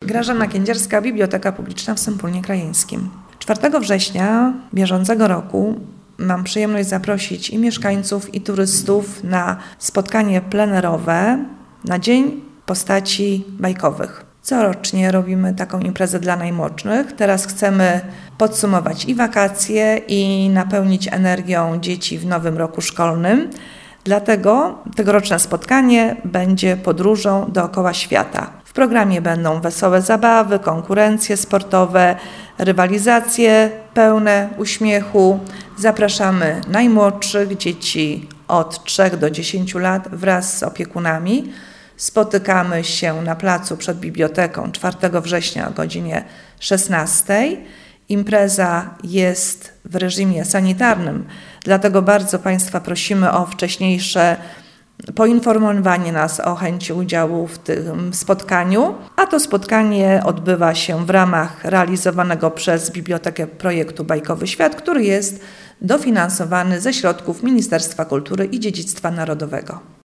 Grażyna Kędzierska, Biblioteka Publiczna w Sępólnie Krajeńskim. 4 września bieżącego roku mam przyjemność zaprosić i mieszkańców, i turystów na spotkanie plenerowe na Dzień Postaci Bajkowych. Corocznie robimy taką imprezę dla najmłodszych. Teraz chcemy podsumować i wakacje, i napełnić energią dzieci w nowym roku szkolnym. Dlatego tegoroczne spotkanie będzie podróżą dookoła świata. W programie będą wesołe zabawy, konkurencje sportowe, rywalizacje pełne uśmiechu. Zapraszamy najmłodszych, dzieci od 3 do 10 lat wraz z opiekunami. Spotykamy się na placu przed biblioteką 4 września o godzinie 16. Impreza jest w reżimie sanitarnym, dlatego bardzo Państwa prosimy o wcześniejsze poinformowanie nas o chęci udziału w tym spotkaniu, a to spotkanie odbywa się w ramach realizowanego przez Bibliotekę projektu Bajkowy Świat, który jest dofinansowany ze środków Ministerstwa Kultury i Dziedzictwa Narodowego.